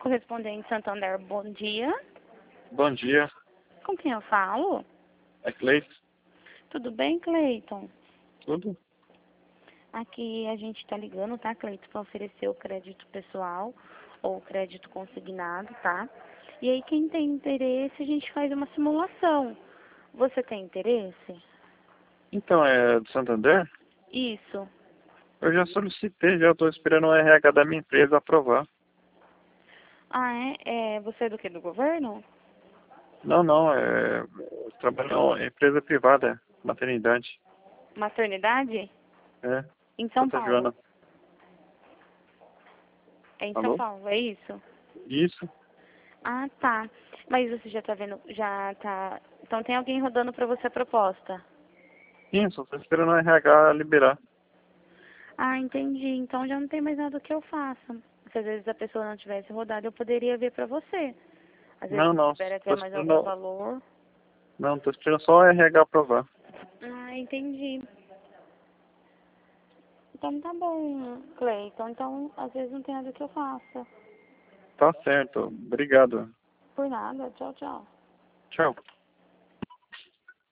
correspondente Santander, bom dia. Bom dia, Com quem eu falo? é Cleiton. Tudo bem, Cleiton? Tudo? Aqui a gente tá ligando, tá, Cleiton, para oferecer o crédito pessoal ou o crédito consignado, tá? E aí quem tem interesse, a gente faz uma simulação. Você tem interesse? Então, é do Santander? Isso. Eu já solicitei, já estou esperando o RH da minha empresa aprovar. Ah, você é do que? Do governo? Não, eu trabalho em empresa privada, maternidade. Maternidade? É, Em São Santa Paulo. Joana. É em São Alô? Paulo, é isso? Isso? Ah, tá. Mas você já tá vendo, já tá... Então tem alguém rodando pra você a proposta? Sim, só estou esperando o RH liberar. Ah, entendi. Então já não tem mais nada que eu faça. Se às vezes a pessoa não tivesse rodado, eu poderia ver pra você. Às vezes Não, tiver estou até mais algum esperando, valor. não, estou esperando só o RH aprovar. Ah, entendi. Então tá bom, Cleiton. Então, às vezes não tem nada que eu faça. Tá certo, obrigado. Por nada. Tchau, tchau. Tchau.